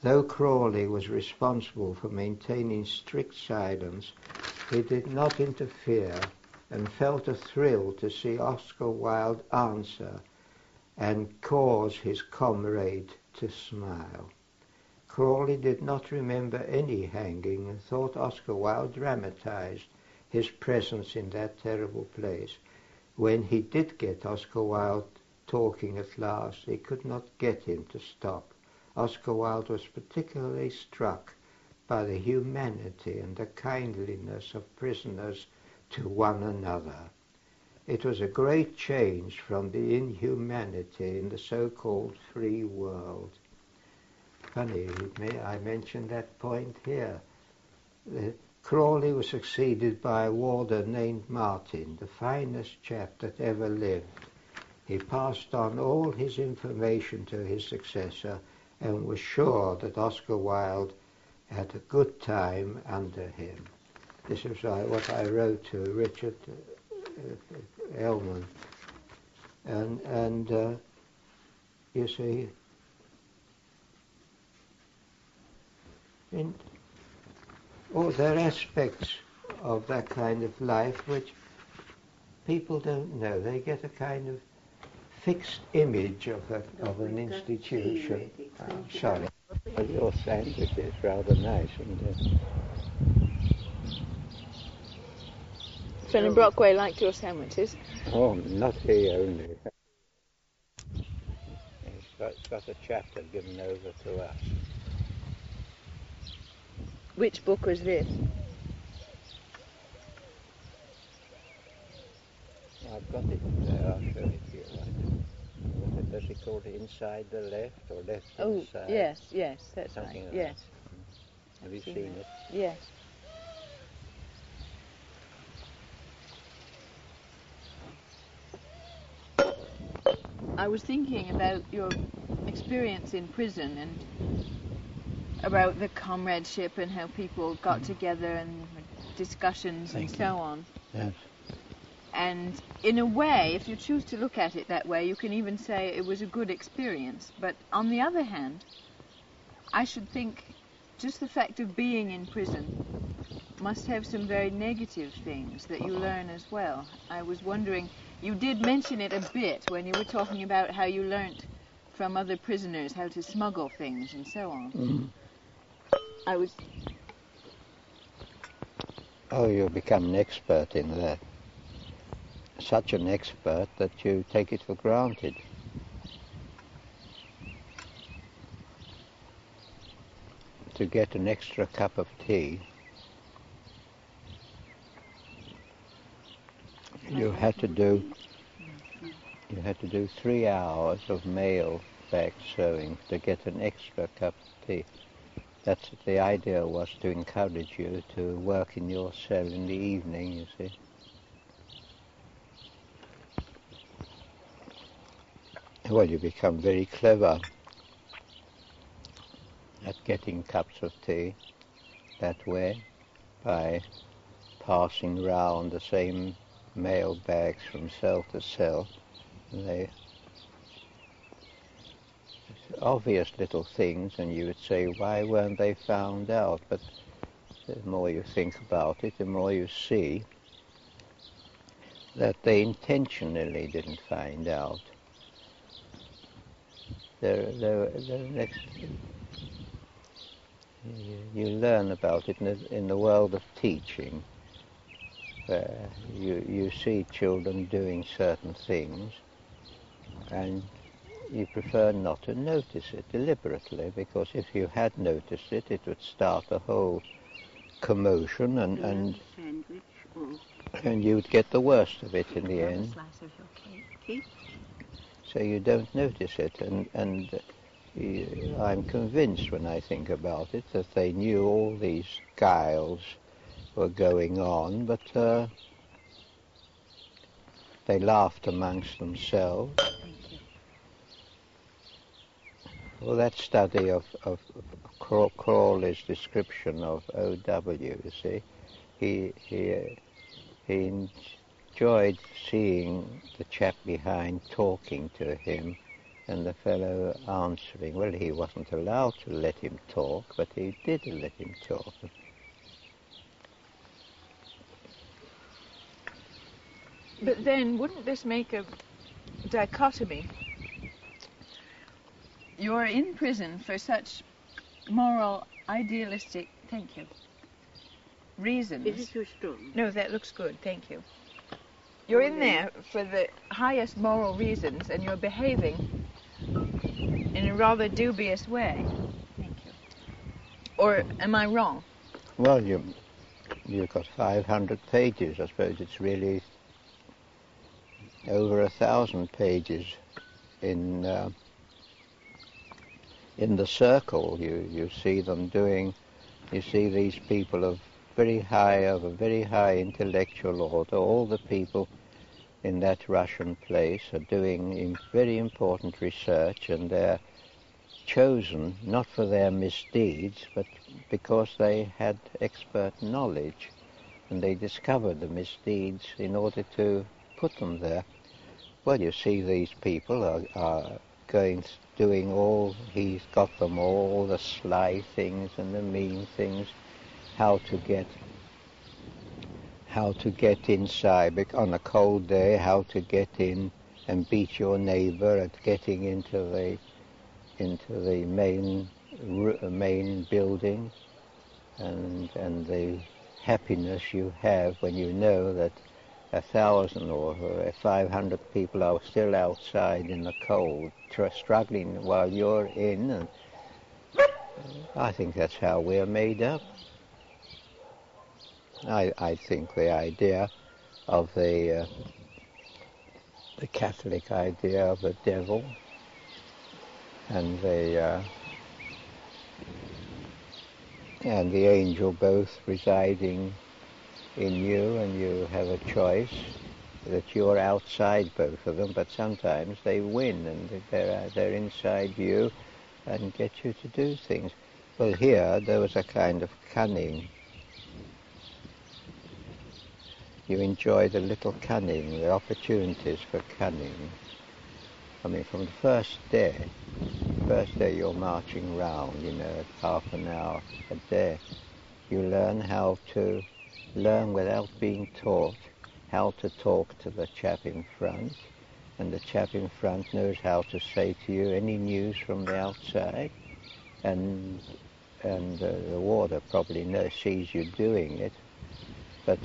Though Crawley was responsible for maintaining strict silence, he did not interfere and felt a thrill to see Oscar Wilde answer and cause his comrade to smile. Crawley did not remember any hanging and thought Oscar Wilde dramatized his presence in that terrible place. When he did get Oscar Wilde talking at last, he could not get him to stop. Oscar Wilde was particularly struck by the humanity and the kindliness of prisoners to one another. It was a great change from the inhumanity in the so-called free world. Funny, I mentioned that point here. Crawley was succeeded by a warder named Martin, the finest chap that ever lived. He passed on all his information to his successor and was sure that Oscar Wilde had a good time under him. This is what I wrote to Richard Ellman. And you see, there are aspects of that kind of life which people don't know. They get a kind of fixed image of an institution. Sorry. Well, your sandwich is rather nice, isn't it? Phil and Brockway liked your sandwiches? Oh, not he only. It's got a chapter given over to us. Which book was this? I've got it there, I'll show it to you. Does he call it Inside the Left or Left Inside? Oh, yes, that's something right, like yes. That. Have you seen it? Yes. I was thinking about your experience in prison and about the comradeship and how people got together and discussions and so on. Yes. And in a way, if you choose to look at it that way, you can even say it was a good experience. But on the other hand, I should think just the fact of being in prison must have some very negative things that you learn as well. I was wondering, you did mention it a bit when you were talking about how you learnt from other prisoners how to smuggle things and so on. Oh, you become an expert in that. Such an expert that you take it for granted. To get an extra cup of tea, you had to do 3 hours of mail bag sewing to get an extra cup of tea. That's the idea, was to encourage you to work in your cell in the evening, you see. Well, you become very clever at getting cups of tea that way by passing round the same mail bags from cell to cell. And they obvious little things, and you would say, why weren't they found out? But the more you think about it, the more you see that they intentionally didn't find out. You learn about it in the world of teaching, where you see children doing certain things, and you prefer not to notice it deliberately, because if you had noticed it, it would start a whole commotion, and you'd get the worst of it in the end. So you don't notice it, and I'm convinced when I think about it that they knew all these guiles were going on, but they laughed amongst themselves. Well, that study of Crawley's description of O.W., you see, he enjoyed seeing the chap behind talking to him and the fellow answering. Well, he wasn't allowed to let him talk, but he did let him talk. But then, wouldn't this make a dichotomy? You're in prison for such moral, idealistic, thank you, reasons. Is it too strong? No, that looks good, thank you. You're in there for the highest moral reasons, and you're behaving in a rather dubious way. Thank you. Or am I wrong? Well, you've got 500 pages. I suppose it's really over 1,000 pages in the circle. You see them doing. You see these people of a very high intellectual order. All the people in that Russian place are doing very important research, and they're chosen not for their misdeeds, but because they had expert knowledge, and they discovered the misdeeds in order to put them there. Well, you see these people are doing all, he's got them all the sly things and the mean things, how to get inside on a cold day, how to get in and beat your neighbor at getting into the main building, and the happiness you have when you know that 1,000 or 500 people are still outside in the cold, struggling while you're in. And I think that's how we're made up. I think the idea of the Catholic idea of the devil and the angel both residing in you, and you have a choice that you're outside both of them, but sometimes they win and they're inside you and get you to do things. Well, here there was a kind of cunning. You enjoy the little cunning, the opportunities for cunning. I mean, from the first day you're marching round, at half an hour a day, you learn without being taught how to talk to the chap in front, and the chap in front knows how to say to you any news from the outside, and the warder probably sees you doing it, but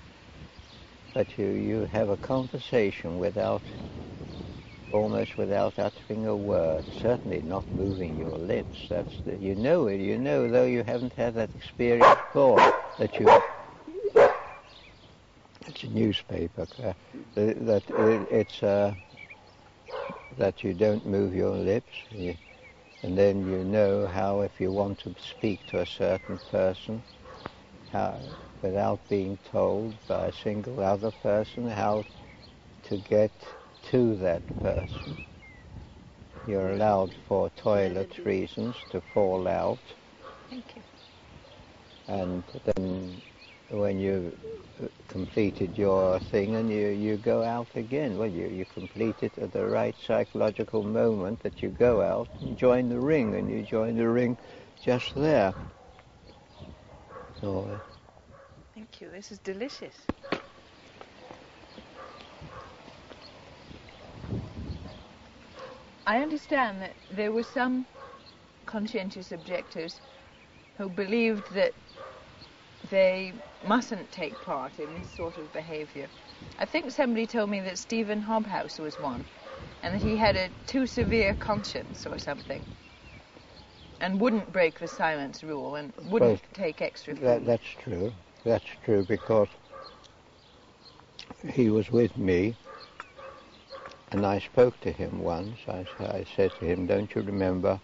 you have a conversation almost without uttering a word, certainly not moving your lips. You know it, though you haven't had that experience before, that it's a newspaper, that you don't move your lips, and then you know how, if you want to speak to a certain person, how, without being told by a single other person, how to get to that person. You're allowed, for toilet reasons, to fall out. Thank you. And then when you've completed your thing, and you go out again. Well, you complete it at the right psychological moment that you go out and join the ring, and you join the ring just there. So, thank you. This is delicious. I understand that there were some conscientious objectors who believed that they mustn't take part in this sort of behaviour. I think somebody told me that Stephen Hobhouse was one, and that he had a too severe conscience or something, and wouldn't break the silence rule, and wouldn't take extra food. That's true. That's true, because he was with me, and I spoke to him once. I said to him, don't you remember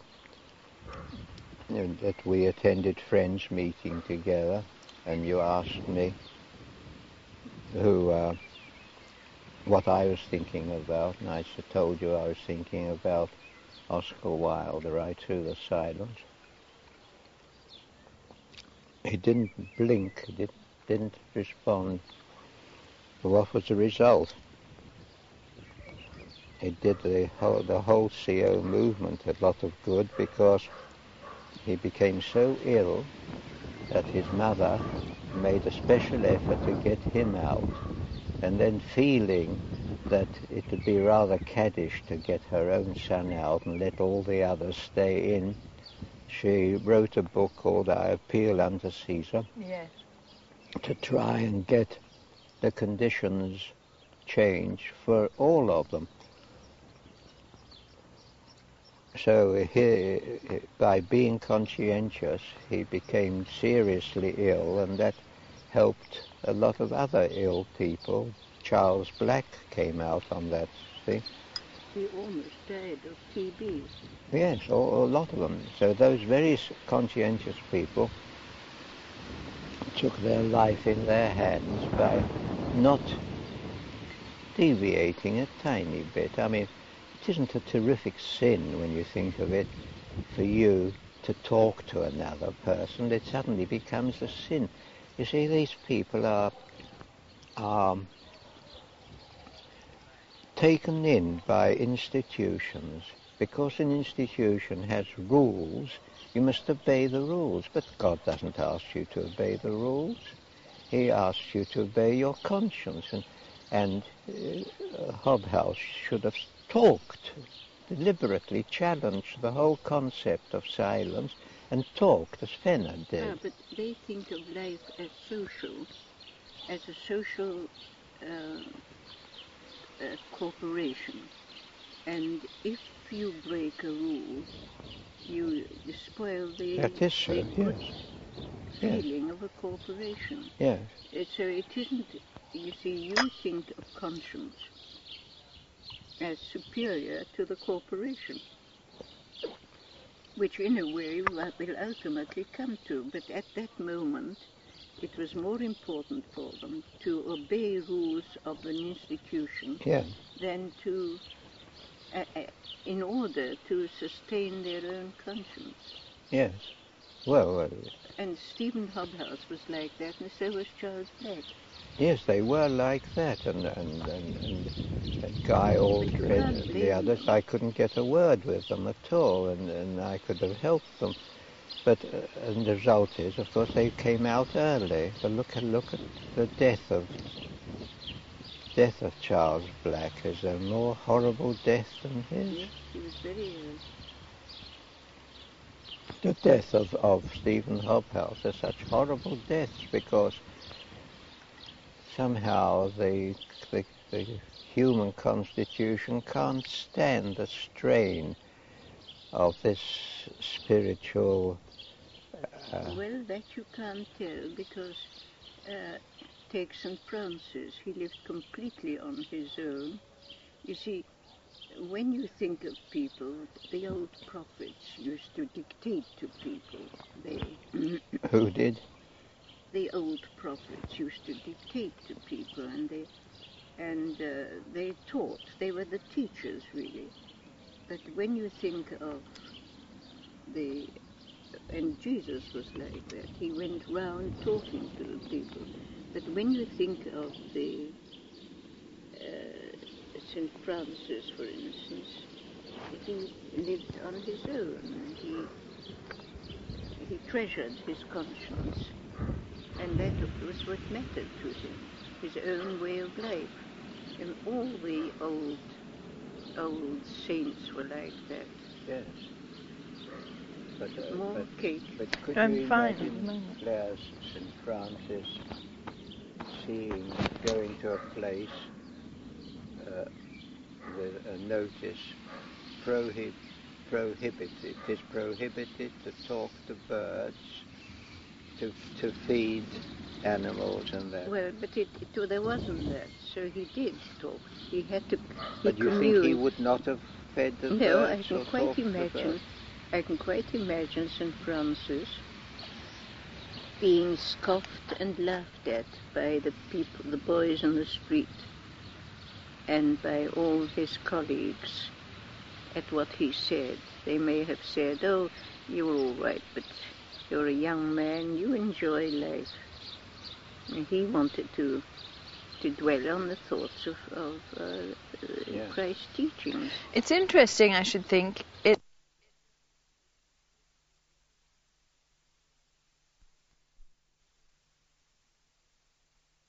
that we attended Friends meeting together, and you asked me what I was thinking about, and I told you I was thinking about Oscar Wilde, Right Through the Silence. He didn't blink, he didn't respond. What was the result? it did the whole CO movement a lot of good, because he became so ill that his mother made a special effort to get him out, and then feeling that it would be rather caddish to get her own son out and let all the others stay in, she wrote a book called I Appeal Unto Caesar, Yes. to try and get the conditions changed for all of them. So by being conscientious, he became seriously ill, and that helped a lot of other ill people. Charles Black came out on that thing. He almost died of TB. Yes, a lot of them. So those very conscientious people took their life in their hands by not deviating a tiny bit. I mean, it isn't a terrific sin when you think of it for you to talk to another person. It suddenly becomes a sin. You see, these people are taken in by institutions. Because an institution has rules, you must obey the rules. But God doesn't ask you to obey the rules. He asks you to obey your conscience. And Hobhouse should have talked, deliberately challenged the whole concept of silence, and talked as Fenner did. But they think of life as a social corporation. And if you break a rule, you spoil the good feeling of a corporation. Yes. So it isn't, you see, you think of conscience as superior to the corporation, which in a way will ultimately come to. But at that moment, it was more important for them to obey rules of an institution than to, in order to sustain their own conscience. Yes. Well, and Stephen Hobhouse was like that, and so was Charles Black. Yes, they were like that, and Guy Aldred and the others. I couldn't get a word with them at all, and I could have helped them. But and the result is, of course, they came out early. But look at the death of Charles Black. Is there a more horrible death than his? Yes, he was very ill. The death of Stephen Hobhouse are such horrible deaths, because somehow the human constitution can't stand the strain of this spiritual... Well, that you can't tell, because take St. Francis. He lived completely on his own. You see, when you think of people, the old prophets used to dictate to people. Who did? The old prophets used to dictate to people, and they taught. They were the teachers, really. But when you think of and Jesus was like that. He went round talking to the people. But when you think of the St. Francis, for instance, he lived on his own. He treasured his conscience, and that was what mattered to him, his own way of life. And all the old saints were like that. Yes. But could I'm you fine imagine Claire's St. Francis going to a place with a notice, prohibited. It is prohibited to talk to birds, to feed animals and that. Well, but there wasn't that, so he did talk. He had to. But you think he would not have fed the birds? No, I can quite imagine. I can quite imagine St. Francis being scoffed and laughed at by the people, the boys on the street, and by all his colleagues at what he said. They may have said, "Oh, you're all right, but you're a young man, you enjoy life." And he wanted to dwell on the thoughts of Christ's teachings. It's interesting, I should think. It